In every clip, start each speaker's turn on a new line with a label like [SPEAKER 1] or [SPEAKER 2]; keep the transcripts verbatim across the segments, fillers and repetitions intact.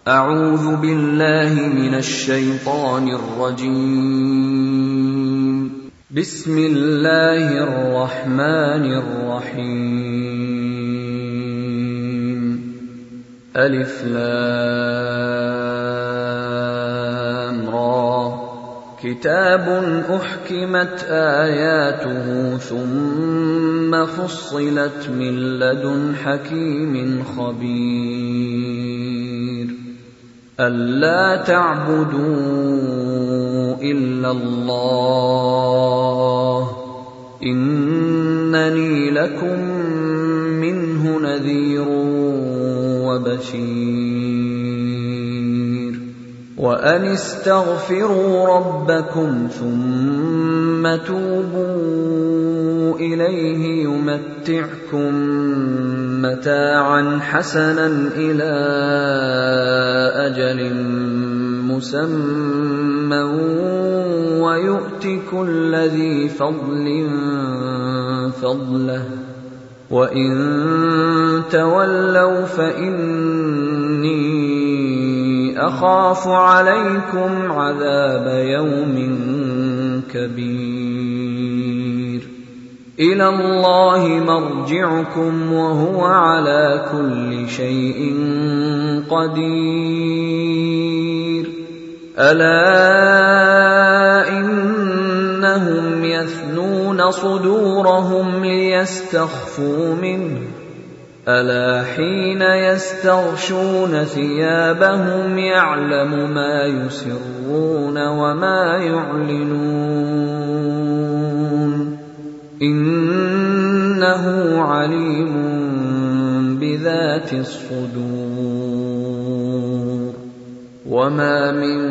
[SPEAKER 1] أعوذ بالله من الشيطان الرجيم. بسم الله الرحمن الرحيم. ألف لام را. كتاب أحكمت آياته ثم فصلت من لدن حكيم خبير. ألا تعبدوا إلا الله إنني لكم منه نذير وبشير. وأن استغفروا ربكم ثم توبوا إليه يمتعكم متاعا حسنا إلى أجل مسمى ويؤت كل ذي فضل فضله وإن تولوا فإني أخاف عليكم عذاب يوم كبير. إلى الله مرجعكم وهو على كل شيء قدير. ألا إنهم يثنون صدورهم ليستخفوا منه ألا حين يستغشون ثيابهم يعلم ما يسرون وما يعلنون إنه عليم بذات الصدور. وما من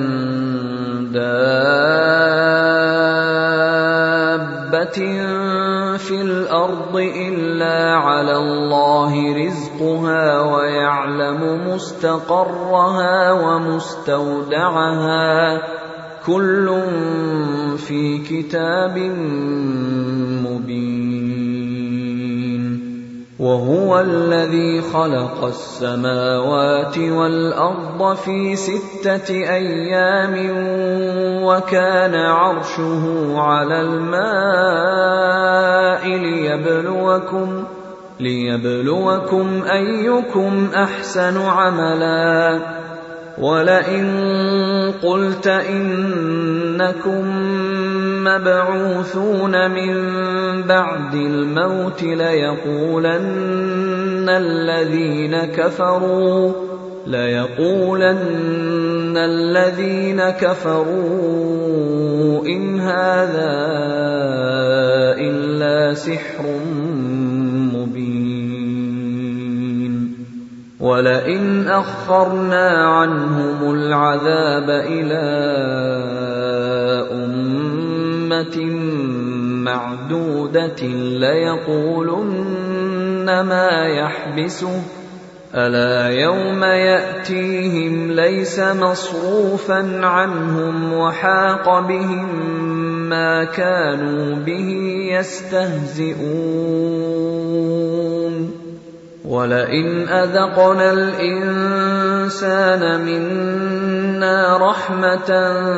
[SPEAKER 1] دابة في الأرض إلا على الله رزقها ويعلم مستقرها ومستودعها كل في كتاب مبين. وهو الذي خلق السماوات والأرض في ستة أيام وكان عرشه على الماء ليبلوكم ليبلوكم أيكم أحسن عملا. ولئن قلت إنكم مبعوثون من بعد الموت ليقولن الذين كفروا ليقولن الذين كفروا إن هذا إلا سحر مبين. ولئن أخرنا عنهم العذاب إلى أمة معدودة ليقولن ما يحبسه ألا يوم يأتيهم ليس مصروفا عنهم وحاق بهم ما كانوا به يستهزئون. ولئن أذقنا الإنسان منا رحمة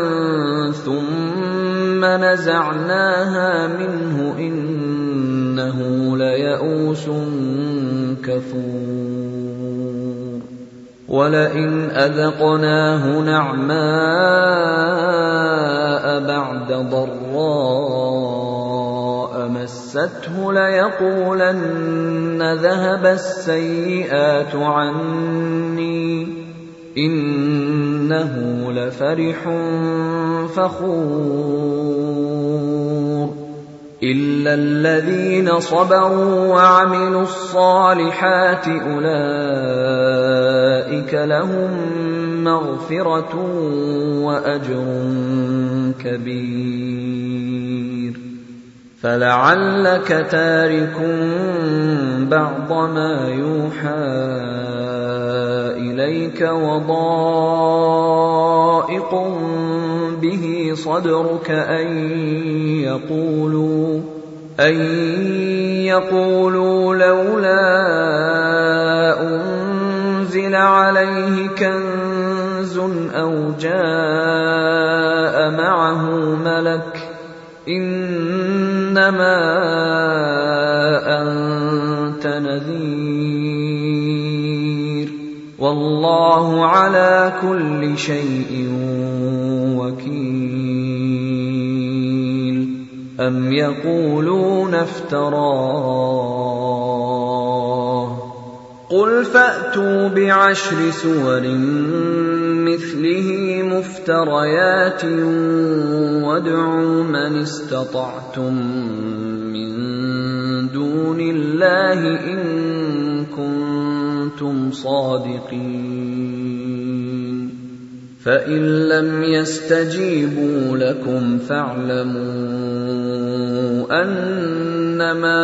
[SPEAKER 1] ثم نزعناها منه إنه ليئوس كفور. ولئن أذقناه نعماء بعد ضراء مسته ليقولن ذهب السيئات عني إنه لفرح فخور. إلا الذين صبروا وعملوا الصالحات أولئك لهم مغفرة وأجر كبير. فلعلك تارك بعض ما يوحى إليك وضائق به صدرك أن يقولوا أن يقولوا لولا أنزل عليه كنز كنز أو جاء معه ملك إنما أنت نذير والله على كل شيء وكيل أم يقولون افتراه قل فأتوا بعشر سور مثله مفتريات وادعوا من استطعتم من دون الله إن كنتم صادقين فإن لم يستجيبوا لكم فاعلموا أنما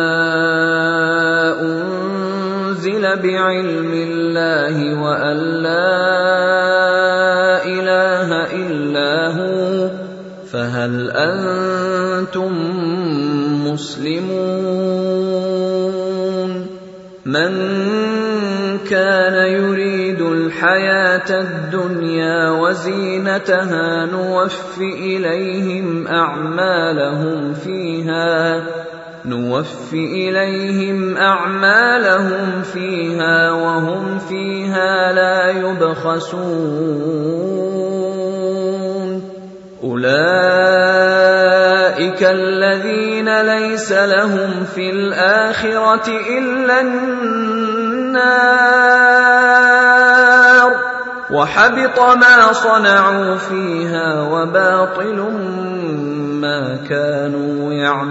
[SPEAKER 1] أنزل بعلم الله وأن لا إله إلا هو فهل أنتم مسلمون من كان يريد الحياة الدنيا وزينتها نوف إليهم أعمالهم فيها نوف إليهم أعمالهم فيها وهم فيها لا يبخسون أولئك الذين ليس لهم في الآخرة إلا النار وحبط ما صنعوا فيها وباطل ما كانوا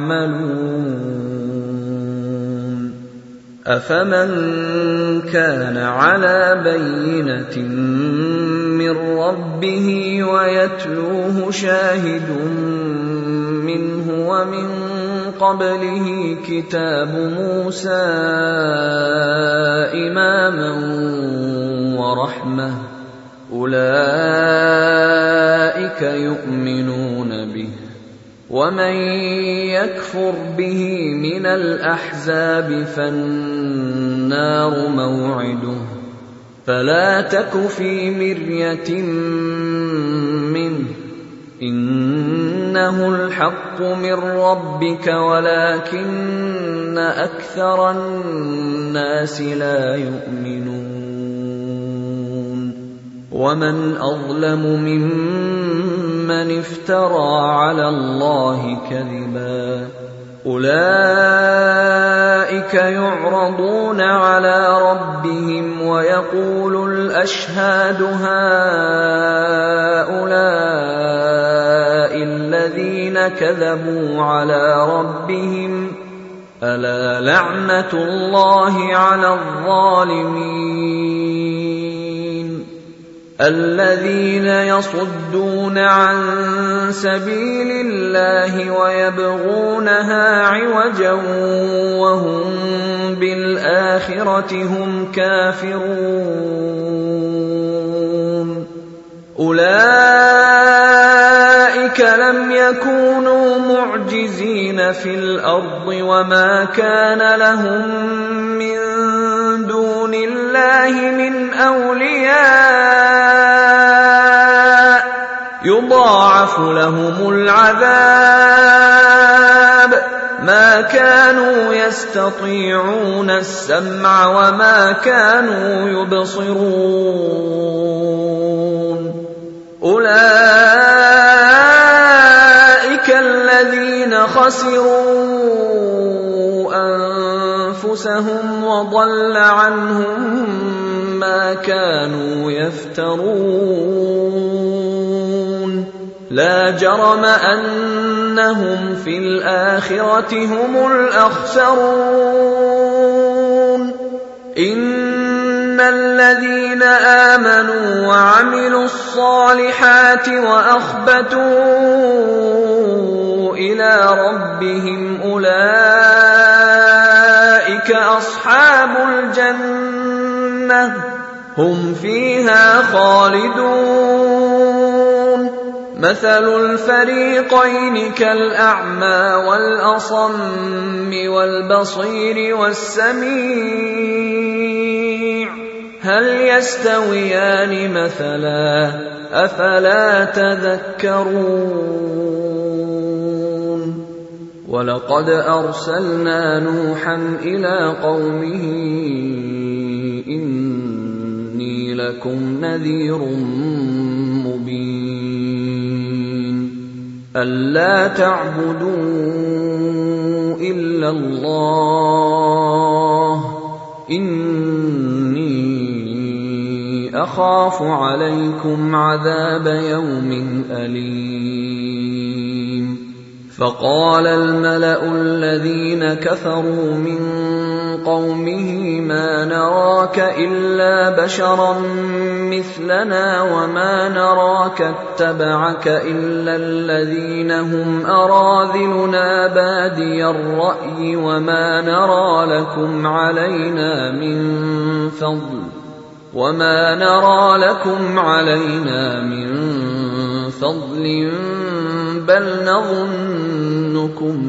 [SPEAKER 1] يعملون أفمن كان على بينة من ربه ويتلوه شاهد منه ومن قبله كتاب موسى إماما ورحمة أولئك يؤمنون به ومن يكفر به من الأحزاب فالنار موعده فلا تك في مرية منه إنه الحق من ربك ولكن أكثر الناس لا يؤمنون ومن أظلم ممن افترى على الله كذبا أولئك يعرضون على ربهم ويقول الأشهاد هؤلاء الذين كذبوا على ربهم ألا لعنة الله على الظالمين الذين يصدون عن سبيل الله ويبغونها عوجا وهم بالآخرة هم كافرون أولئك لم يكونوا معجزين في الأرض وما كان لهم من دون الله من أولياء يضاعف لهم العذاب ما كانوا يستطيعون السمع وما كانوا يبصرون أولئك الذين خسروا أنفسهم وضل عنهم ما كانوا يفترون لا جرم أنهم في الآخرة هم الأخسرون إن الذين آمنوا وعملوا الصالحات وأخبتوا إلى ربهم أولئك أصحاب الجنة هم فيها خالدون مثل الفريقين كالأعمى والأصم والبصير والسميع هل يستويان مثلا أفلا تذكرون ولقد أرسلنا نوحا إلى قومه إني لكم نذير مبين ألا تعبدوا إلا الله إني أخاف عليكم عذاب يوم أليم فقال الملأ الذين كفروا من قومه ما نراك إلا بشرا مثلنا وما نراك اتبعك إلا الذين هم أراذلنا بادي الرأي وما نرى لكم علينا من فضل وما نرى لكم علينا من فضل بل نظنكم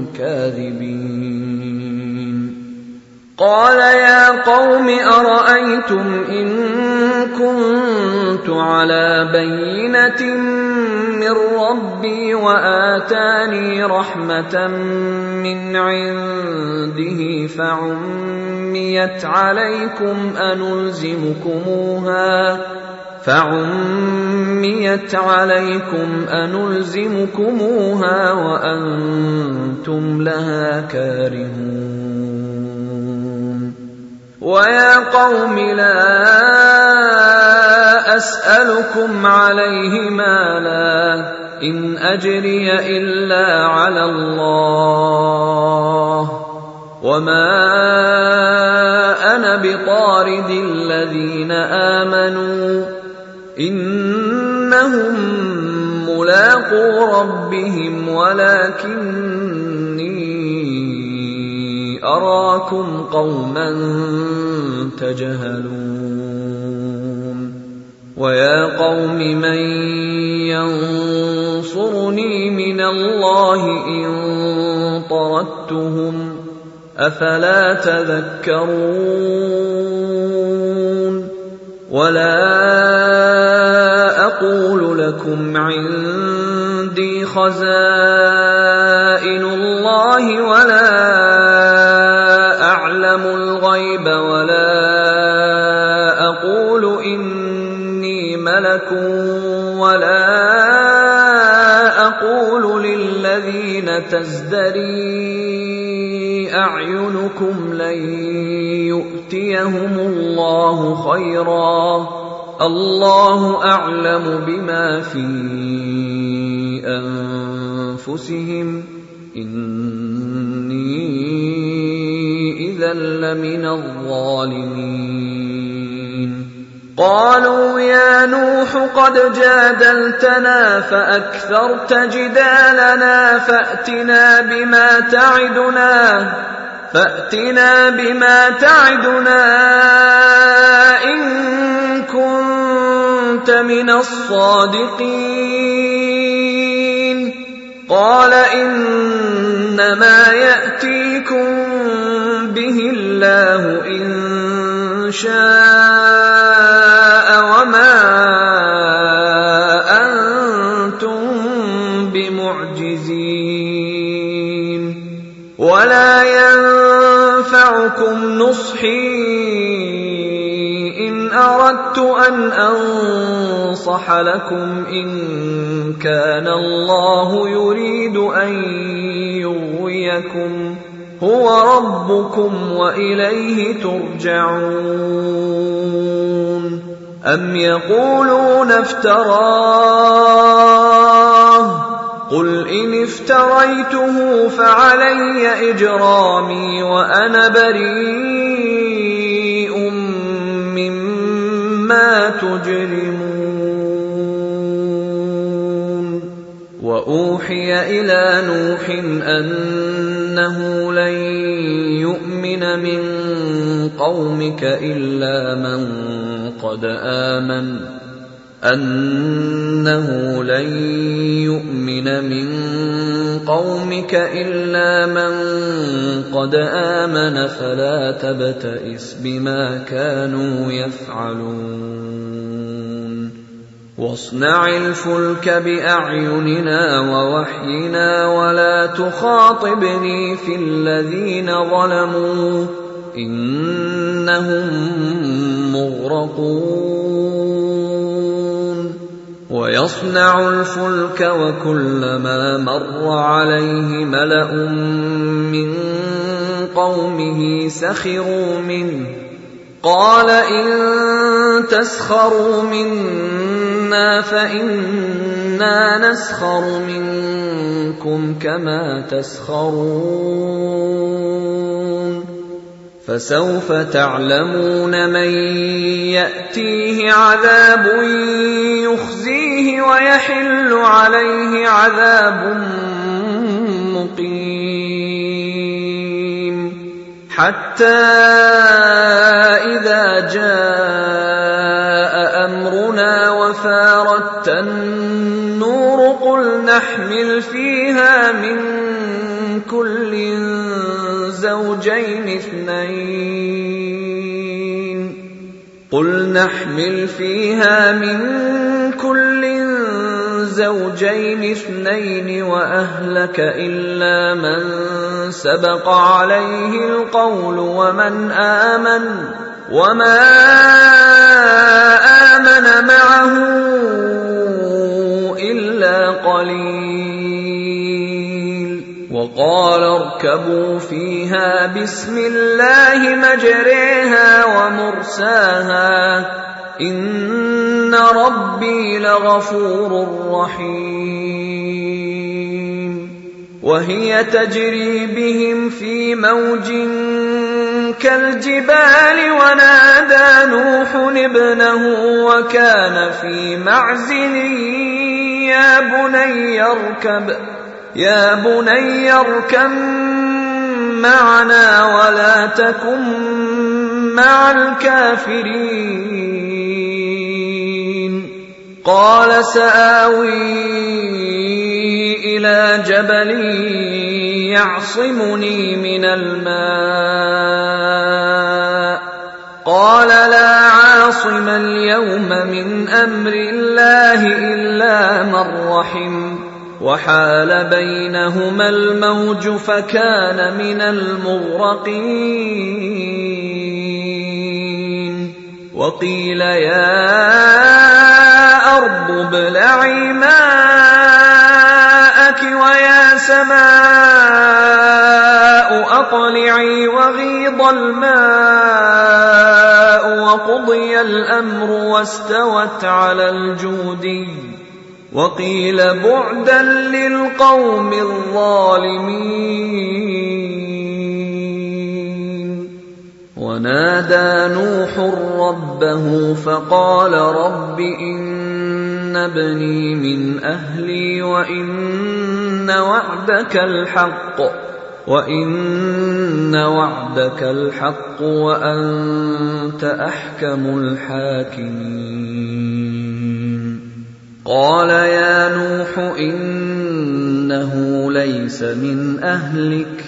[SPEAKER 1] كاذبين قال يا قوم أرأيتم إن كنت على بينة من ربي وآتاني رحمة من عنده فعميت عليكم أنلزمكموها فعميت عليكم أنلزمكموها وأنتم لها كارهون ويا قوم لا أسألكم عليه مالا إن أجري إلا على الله وما أنا بطارد الذين آمنوا إنهم ملاقو ربهم ولكني أراكم قوما تجهلون ويا قوم من ينصرني من الله إن طردتهم أفلا تذكرون ولا أقول لكم عندي خزائن الله ولا أعلم الغيب ولا أقول إني ملك ولا أقول للذين تزدري أعينكم لن يؤتيهم الله خيرا الله أعلم بما في أنفسهم إني إذا لمن الظالمين قالوا يا نوح قد جادلتنا فأكثرت جدالنا فأتنا بما تعدنا فأتنا بما تعدنا إن كنت من الصادقين قال إنما يأتيكم به الله إن شاء وما أنتم بمعجزين ولا ينفعكم نصحي إن أردت أن أنصح لكم إن كان الله يريد أن يغويكم هو ربكم وإليه ترجعون أم يقولون افتراه قل إن افتريته فعلي إجرامي وأنا بريء مما تجرمون وأوحي إلى نوح أنه لن يؤمن من قومك إلا من قد آمن أنه لن يؤمن من قومك إلا من قد آمن فلا تبتئس بما كانوا يفعلون واصنع الفلك بأعيننا ووحينا ولا تخاطبني في الذين ظلموا إنهم مغرقون ويصنع الفلك وكلما مر عليه ملأ من قومه سخروا منه قال إن تسخروا منا فإنا نسخر منكم كما تسخرون فسوف تعلمون من يأتيه عذاب يخزيه ويحل عليه عذاب مقيم حتى إذا جاء أمرنا وفارت النور قل نحمل فيها من كل زوجين اثنين قل نحمل فيها من كل زوجين اثنين وأهلك إلا من سبق عليه القول ومن آمن وما آمن معه إلا قليل وقال اركبوا فيها بسم الله مجريها ومرساها إن ربي لغفور رحيم وهي تجري بهم في موج كالجبال ونادى نوح ابنه وكان في معزل يا بني اركب يا بني اركب معنا ولا تكن مع الكافرين قال سآوي إلى جبل يعصمني من الماء قال لا عاصم اليوم من أمر الله إلا من رحم وحال بينهما الموج فكان من المغرقين وقيل يا أرض ابلعي ماءك ويا سماء أقلعي وغيض الماء وقضي الأمر واستوت على الجودي وقيل بعدا للقوم الظالمين ونادى نوح ربه فقال رب إن ابني من أهلي وإن وعدك الحق وإن وعدك الحق وأنت أحكم الحاكمين قال يا نوح إنه ليس من أهلك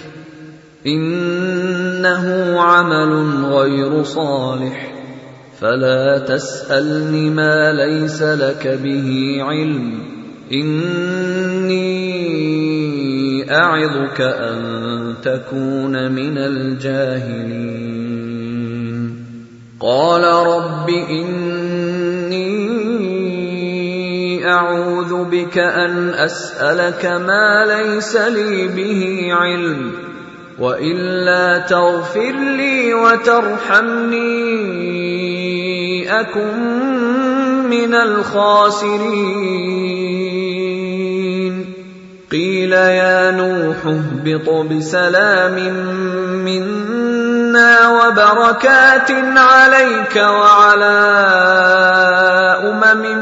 [SPEAKER 1] إنه عمل غير صالح فلا تسألني ما ليس لك به علم إني أعظك أن تكون من الجاهلين قال رب إني أعوذ بك أن أسألك ما ليس لي به علم وإلا تغفر لي وترحمني أكن من الخاسرين قيل يا نوح اهبط بسلام منا وبركات عليك وعلى أمم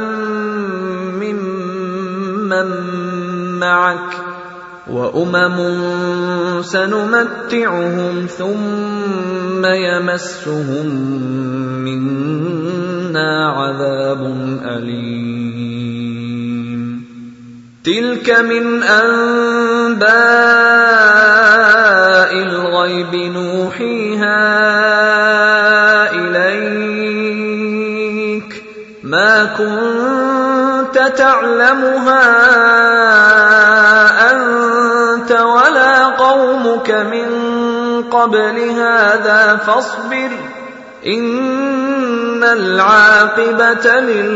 [SPEAKER 1] ممن معك وأمم سنمتعهم ثم يمسهم منا عذاب أليم تلك من أنباء الغيب نوحيها إليك ما كنت تعلمها أنت ولا قومك من قبل هذا فاصبر إن العاقبة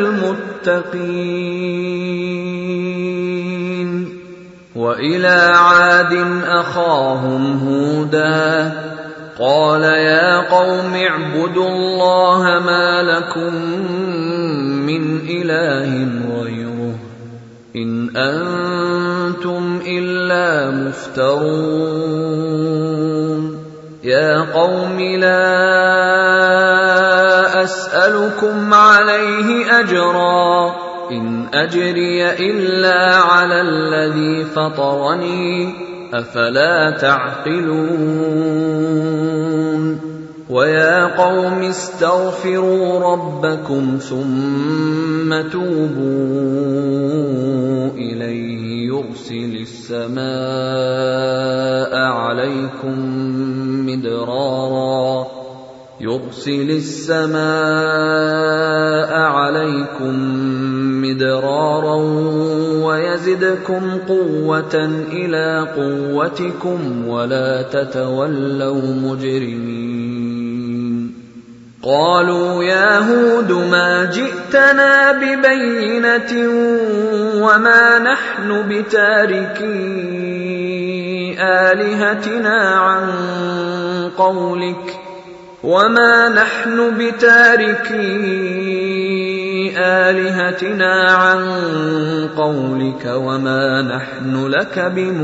[SPEAKER 1] للمتقين وإلى عاد أخاهم هودا قال يا قوم اعبدوا الله ما لكم من إله غيره إن أنتم إلا مفترون يا قوم لا أسألكم عليه أجرا إن أجري إلا على الذي فطرني أفلا تعقلون ويا قوم استغفروا ربكم ثم توبوا إليه يرسل السماء عليكم مدرارا يرسل السماء عليكم مدرارا ويزدكم قوة إلى قوتكم ولا تتولوا مجرمين قالوا يا هود ما جئتنا ببينة وما نحن بتاركي آلهتنا عن قولك وما نحن بتاركي آلهتنا عن قولك وما نحن لك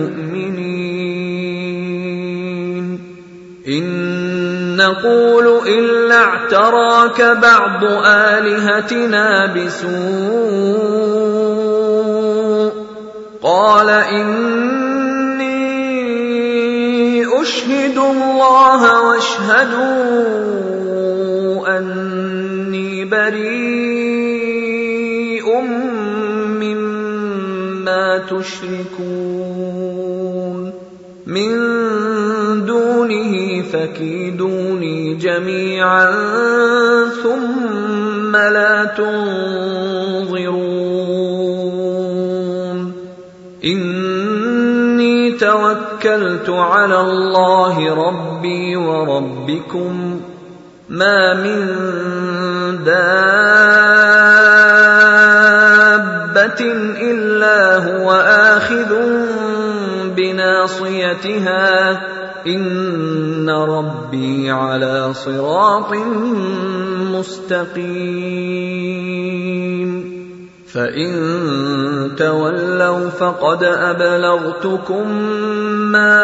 [SPEAKER 1] بمؤمنين إن نقول إلا اعتراك بعض آلهتنا بسوء قال إني أشهد الله واشهدوا أني بريء مما تشركون من دونه فكيدوني جميعا ثم لا تنظرون إني توكلت على الله ربي وربكم ما من دابة إلا هو آخذ بناصيتها إن ربي على صراط مستقيم فإن تولوا فقد أبلغتكم ما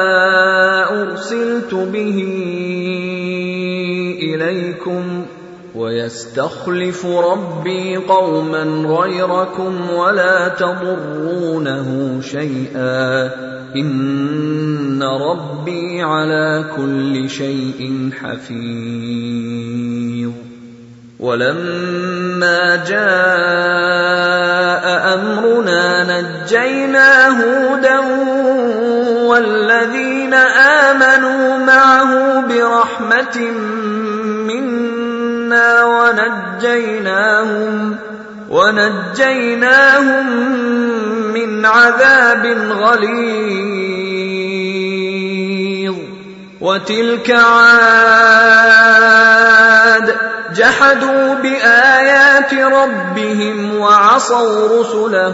[SPEAKER 1] أرسلت به إليكم ويستخلف ربي قوما غيركم ولا تضرونه شيئا إن ربي على كل شيء حفيظ ولما جاء أمرنا نجينا هودا والذين آمنوا معه برحمة منا ونجيناهم ونجيناهم من عذاب غليظ وتلك عاد جحدوا بآيات ربهم وعصوا رسله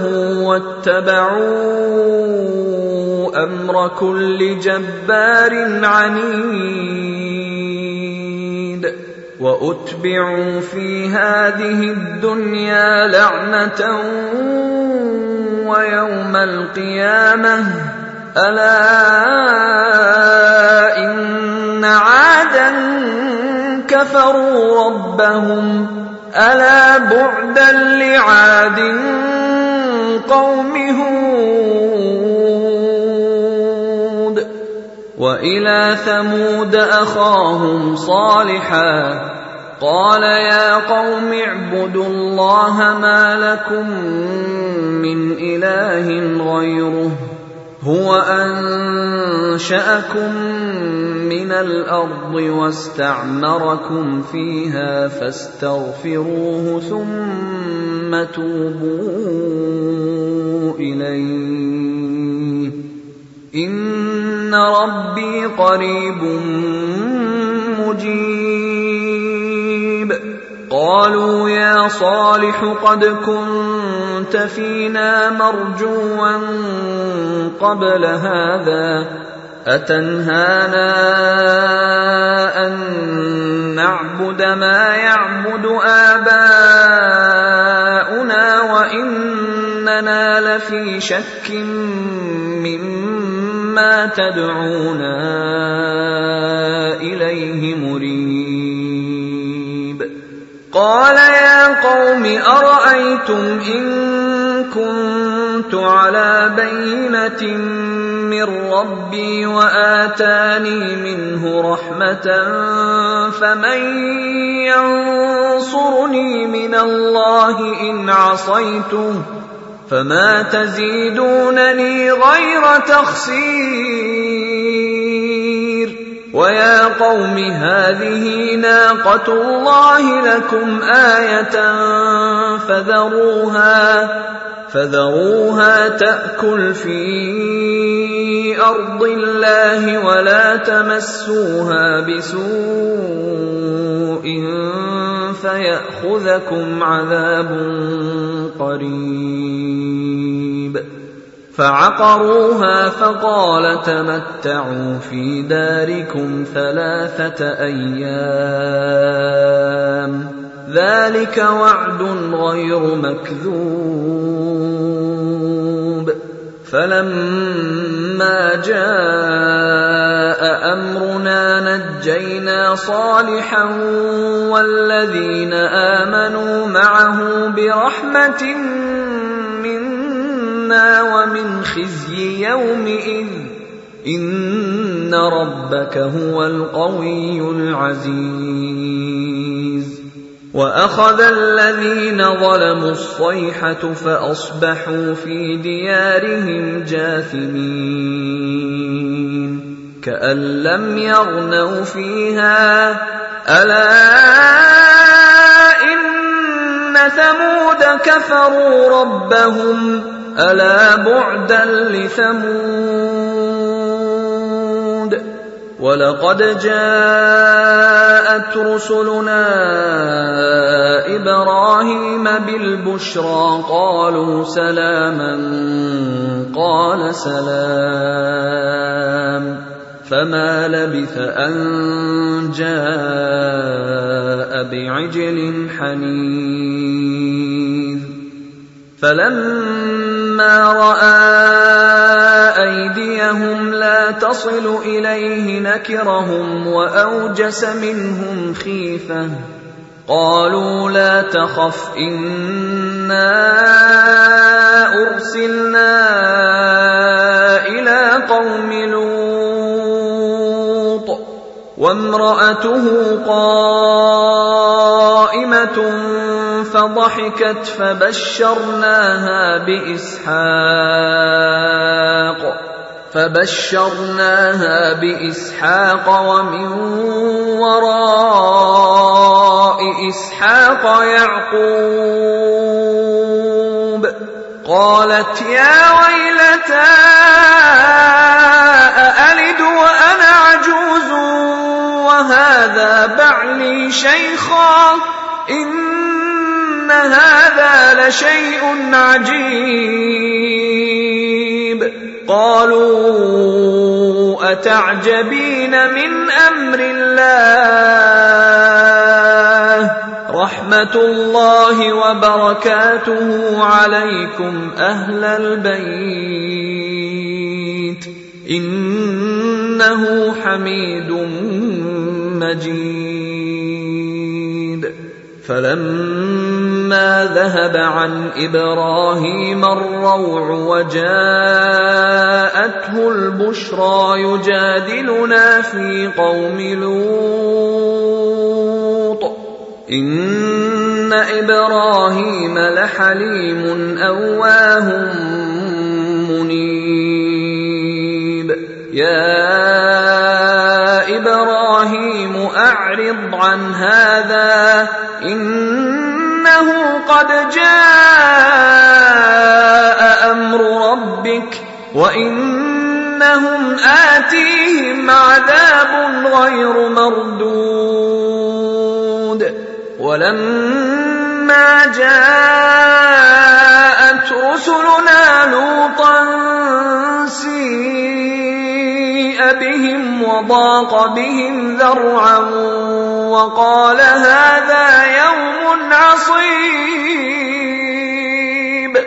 [SPEAKER 1] واتبعوا أمر كل جبار عنيد وأتبعوا في هذه الدنيا لعنة ويوم القيامة ألا إن عادا كفروا ربهم ألا بعدا لعاد قوم هود وإلى ثمود أخاهم صالحا قال يا قوم اعبدوا الله ما لكم من إله غيره هو أنشأكم من الأرض واستعمركم فيها فاستغفروه ثم توبوا إليه إن ربي قريب مجيب. قالوا يا صالح قد كنت فينا مرجوا قبل هذا أتنهانا أن نعبد ما يعبد آباؤنا وإننا لفي شك مما تدعونا إليه مريب. قال يا قوم أرأيتم إن كنت على بينة من ربي وآتاني منه رحمة فمن ينصرني من الله إن عصيته فما تزيدونني غير تخسير. ويا قوم هذه ناقة الله لكم آية فذروها فذروها تأكل في أرض الله ولا تمسوها بسوء فيأخذكم عذاب قريب. فعقروها فقال تمتعوا في داركم ثلاثة أيام ذلك وعد غير مكذوب. فلما جاء أمرنا نجينا صالحا والذين آمنوا معه برحمة منا ومن خزي يومئذ إن ربك هو القوي العزيز. وأخذ الذين ظلموا الصيحة فأصبحوا في ديارهم جاثمين كأن لم يغنوا فيها ألا إن ثمود كفروا ربهم ألا بعدا لثمود. ولقد جاءت رسلنا إبراهيم بالبشرى قالوا سلاما قال سلام فما لبث أن جاء بعجل حنيذ. فلما رأى أيديهم لا تصل إليه نكرهم وأوجس منهم خيفة قالوا لا تخف إنا أرسلنا إلى قوم لوط وامرأته قائمة فضحكت فبشرناها بإسحاق فبشرناها بإسحاق ومن وراء إسحاق يعقوب. قالت يا ويلتى أألد وأنا عجوز وهذا بعلي شيخا إن هذا لشيء عجيب. قالوا أتعجبين من أمر الله رحمة الله وبركاته عليكم أهل البيت إنه حميد مجيد. فلما ذهب عن إبراهيم الروع وجاءته البشرى يجادلنا في قوم لوط إن إبراهيم لحليم أواه منيب يا إبراهيم أعرض عن هذا إنه قد جاء أمر ربك وإنهم آتيهم عذاب غير مردود ولما جاءت رسلنا لوطا سيء بهم وضاق بهم ذرعا وقال هذا يوم عصيب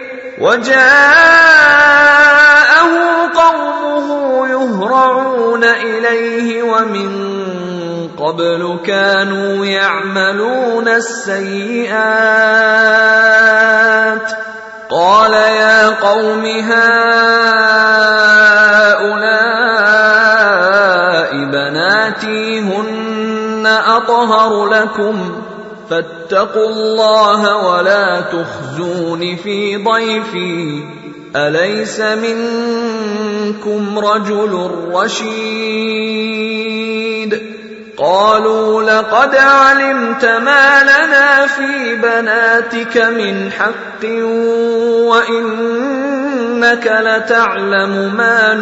[SPEAKER 1] وجاءه قومه يهرعون إليه ومن قبل كانوا يعملون السيئات قال يا قوم هؤلاء بناتي هن أطهر لكم فاتقوا الله ولا تخزون في ضيفي أليس منكم رجل رشيد قالوا لقد علمت ما لنا في بناتك من حق وإنك لتعلم ما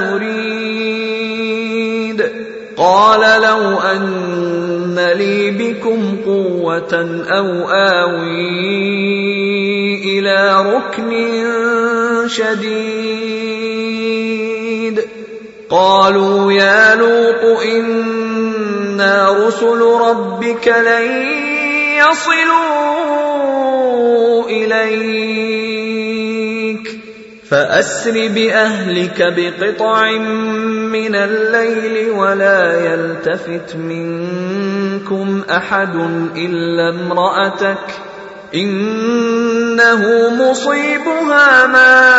[SPEAKER 1] نريد قال لو أن لي بكم قوة أو آوي إلى ركن شديد قالوا يا لوط إنا رسل ربك لن يصلوا إليك فأسر بأهلك بقطع من الليل ولا يلتفت منكم أحد إلا امرأتك إنه مصيبها ما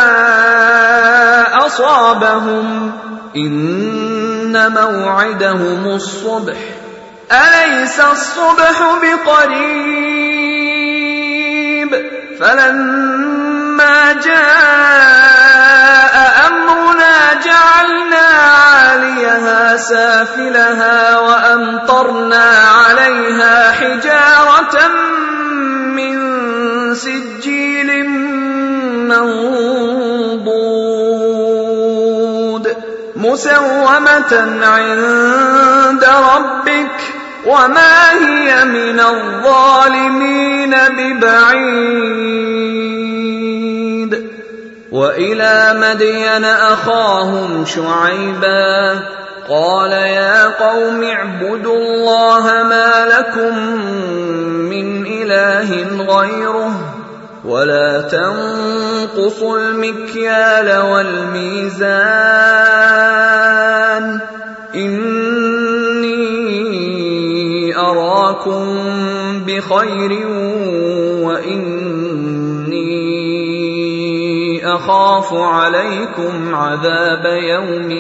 [SPEAKER 1] أصابهم إن موعدهم الصبح أليس الصبح بقريب فلما جاء أمرنا جعلنا عاليها سافلها وأمطرنا عليها حجارة من سجيل منضود مسومة عند ربك وما هي من الظالمين ببعيد وإلى مدين أخاهم شعيبا قال يا قوم اعبدوا الله ما لكم من إله غيره ولا تنقصوا المكيال والميزان إني أراكم بخير وإني أخاف عليكم عذاب يوم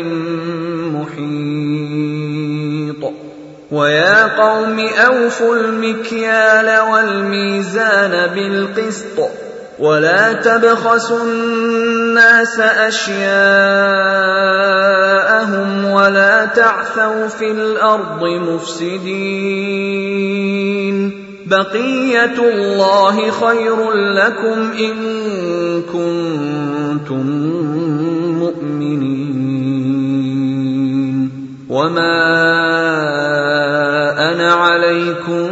[SPEAKER 1] محيط ويا قوم أوفوا المكيال والميزان بالقسط ولا تبخسوا الناس أشياءهم ولا تعثوا في الأرض مفسدين بقية الله خير لكم إن كنتم مؤمنين وما أنا عليكم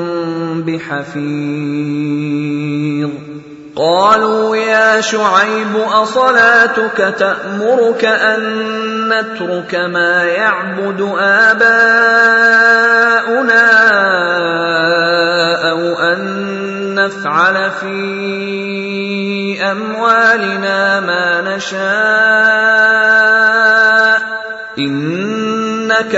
[SPEAKER 1] بحفيظ قالوا يا شعيب أصلاتك تأمرك أن نترك ما يعبد آباؤنا أو أن نفعل في أموالنا ما نشاء إنك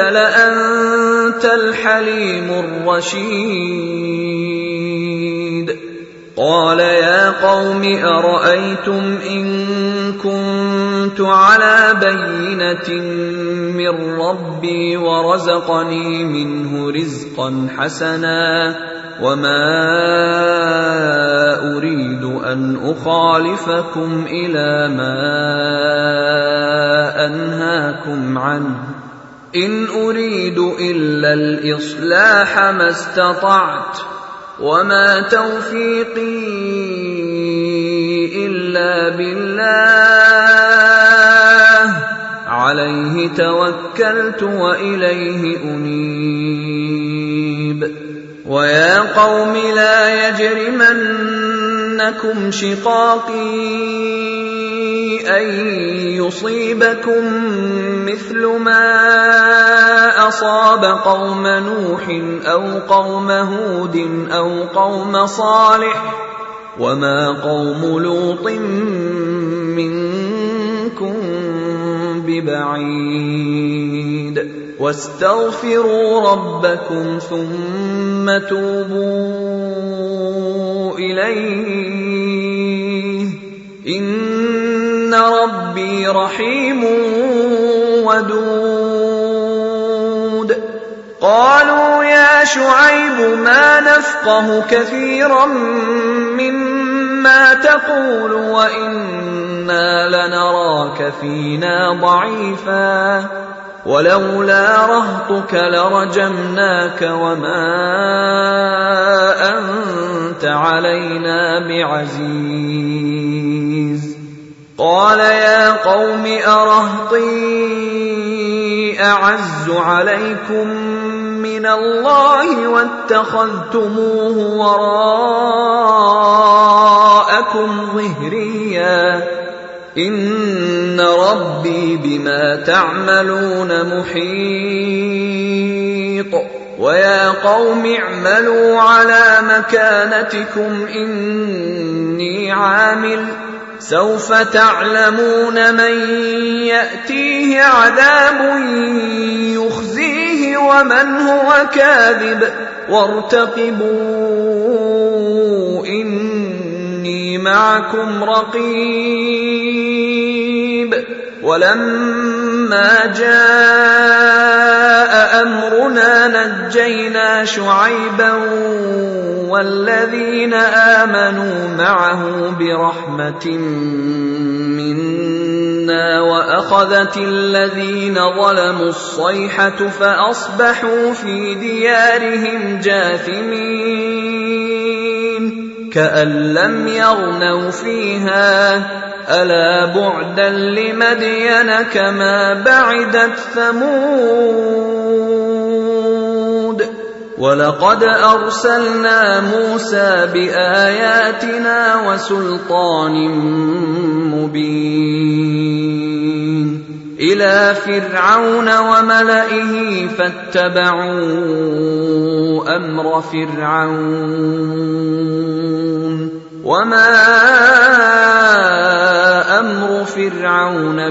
[SPEAKER 1] لأنت الحليم الرشيد قال يا قوم أرأيتم إن كنت على بينة من ربي ورزقني منه رزقا حسنا وما أريد أن أخالفكم إلى ما أنهاكم عنه إن أريد إلا الإصلاح ما استطعت وما توفيقي إلا بالله عليه توكلت وإليه أنيب ويا قوم لا يجرمنكم شقاقي أن يصيبكم مثل ما أصاب قوم نوح أو قوم هود أو قوم صالح وما قوم لوط منكم ببعيد واستغفروا ربكم ثم توبوا إليه إن ربي رحيم ودود قالوا يا شعيب ما نفقه كثيرا مما تقول وإنا لنراك فينا ضعيفا ولولا رهطك لرجمناك وما أنت علينا بعزيز قال يا قوم أرهطي أعز عليكم من الله واتخذتموه وراءكم ظهريا إن ربي بما تعملون محيط ويا قوم اعملوا على مكانتكم إني عامل سوف تعلمون من يأتيه عذاب يخزيه ومن هو كاذب وارتقبوا إني معكم رقيب ولما جاء أمرنا نجينا شعيبا والذين آمنوا معه برحمة منا وأخذت الذين ظلموا الصيحة فأصبحوا في ديارهم جاثمين كأن لم يغنوا فيها ألا بعدا لمدين كما بعدت ثمود ولقد أرسلنا موسى بآياتنا وسلطان مبين إلى فرعون وملئه فاتبعوا أمر فرعون وما أمر فرعون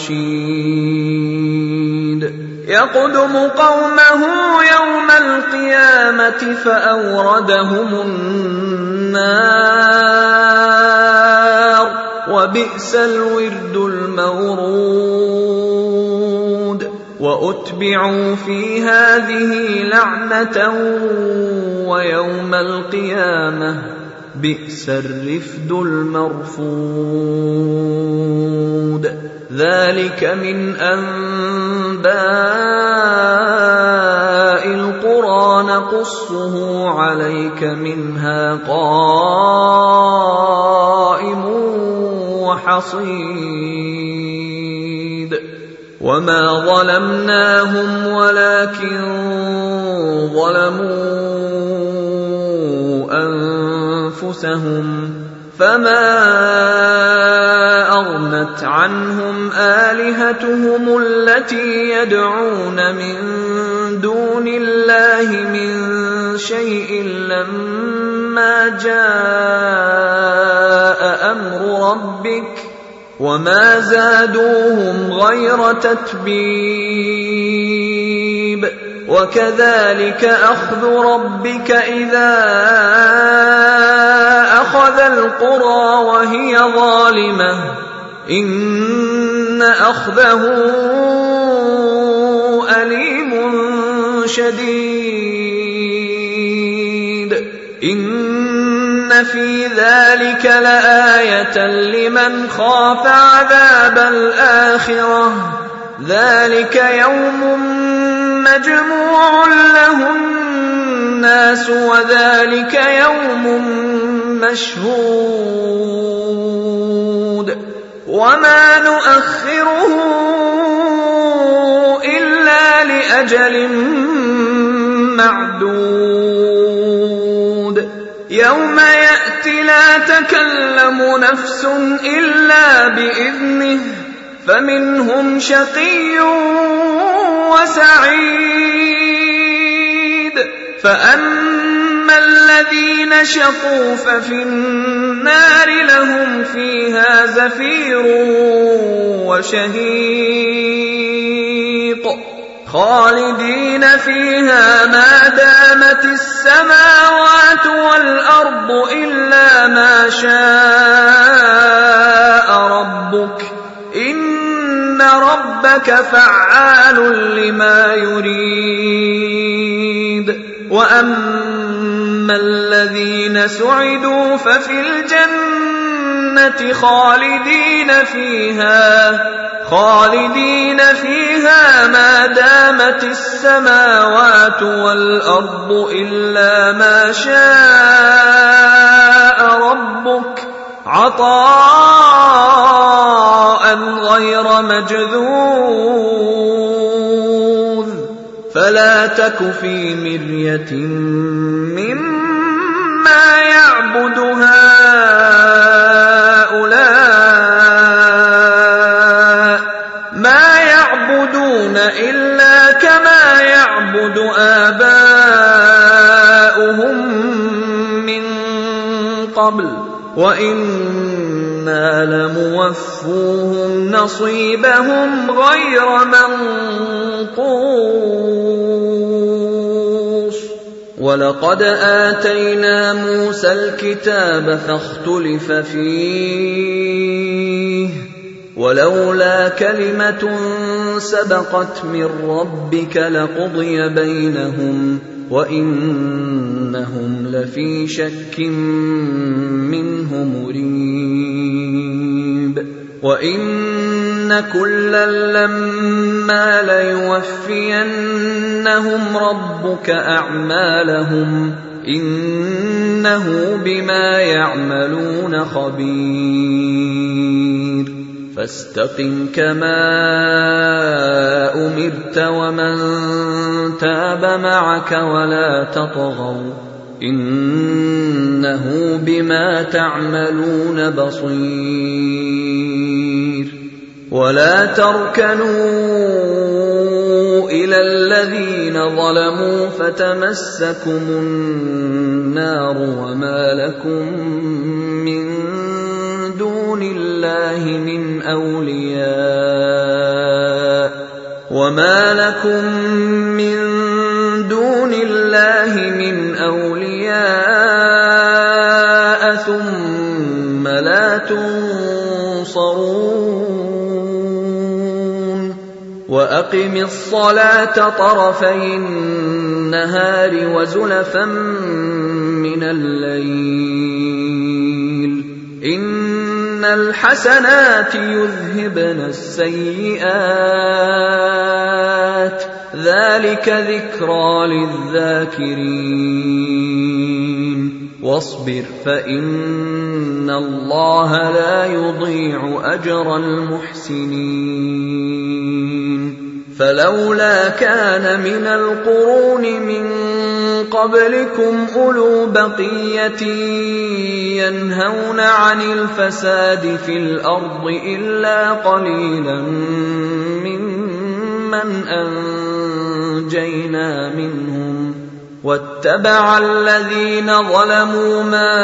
[SPEAKER 1] برشيد يقدم قومه يوم القيامة فأوردهم النار وبئس الورد المورود وأتبعوا في هذه لعنة ويوم القيامة بئس الرفد المرفود ذلك من أنباء القرى نقصه عليك منها قائم وحصيد وما ظلمناهم ولكن ظلموا أنفسهم فما أغنت عنهم آلهتهم التي يدعون من دون الله من شيء لما جاء أمر ربك وما زادوهم غير تتبيب وكذلك أخذ ربك إذا أخذ القرى وهي ظالمة إن أخذه أليم شديد إن في ذلك لآية لمن خاف عذاب الآخرة ذلك يوم مجموع له الناس وذلك يوم مشهود وما نؤخره إلا لأجل معدود يوم يأتي لا تكلم نفس إلا بإذنه فمنهم شقي وسعيد فأما الذين شقوا ففي النار لهم فيها زفير وشهيق خالدين فيها ما دامت السماوات والأرض إلا ما شاء ربك إن ربك فعال لما يريد وأما الذين سعدوا ففي الجنة خالدين فيها خالدين فيها ما دامت السماوات والأرض إلا ما شاء ربك عطاء غير مجذوذ فلا تك في مرية مما يعبد هؤلاء ما يعبدون إلا كما يعبد آباؤهم من قبل وإنا لموفوهم نصيبهم غير منقوص ولقد آتينا موسى الكتاب فاختلف فيه ولولا كلمة سبقت من ربك لقضي بينهم وإنهم لفي شك منه مريب وإن كلا لما ليوفينهم ربك أعمالهم إنه بما يعملون خبير فاستقم كما أمرت ومن تاب معك ولا تطغوا إنه بما تعملون بصير ولا تركنوا إلى الذين ظلموا فتمسكم النار وما لكم من دون الله من أولياء وما لكم من دون الله من أولياء ثم لا تنصرون وأقم الصلاة طرفي النهار وزلفا من الليل إن الحسنات يذهبن السيئات ذلك ذكرى للذاكرين واصبر فإن الله لا يضيع أجر المحسنين فلولا كان من القرون من قبلكم أولو بقية ينهون عن الفساد في الأرض إلا قليلا ممن أنجينا منهم واتبع الذين ظلموا ما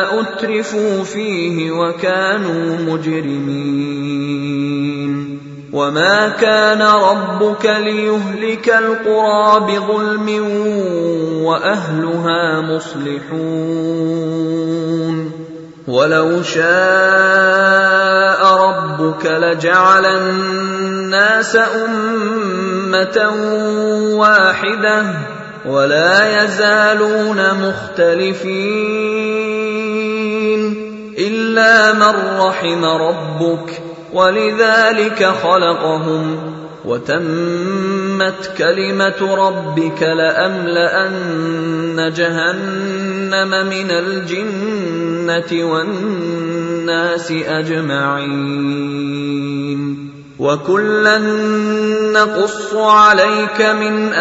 [SPEAKER 1] أترفوا فيه وكانوا مجرمين وما كان ربك ليهلك القرى بظلم وأهلها مصلحون ولو شاء ربك لجعل الناس أمة واحدة ولا يزالون مختلفين إلا من رحم ربك ولذلك خلقهم وتمت كلمة ربك لأملأن جهنم من الجنة والناس أجمعين وكلا نقص عليك من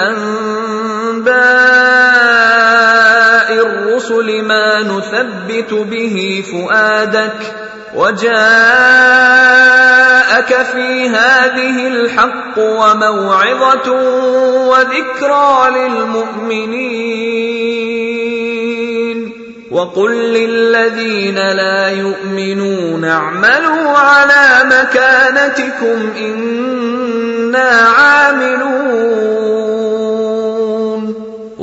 [SPEAKER 1] أنباء الرسل ما نثبت به فؤادك وجاءك في هذه الحق وموعظة وذكرى للمؤمنين وقل للذين لا يؤمنون اعملوا على مكانتكم إنا عاملون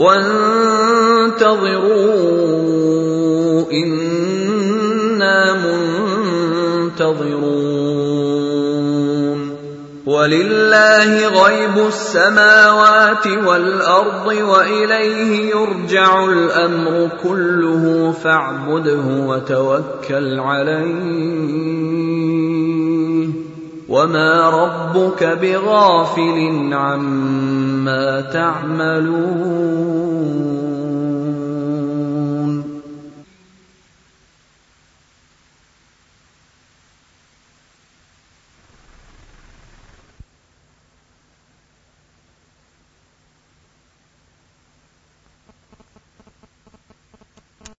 [SPEAKER 1] وانتظروا إنا منتظرون ولله غيب السماوات والأرض وإليه يرجع الأمر كله فاعبده وتوكل عليه وما ربك بغافل عما تعملون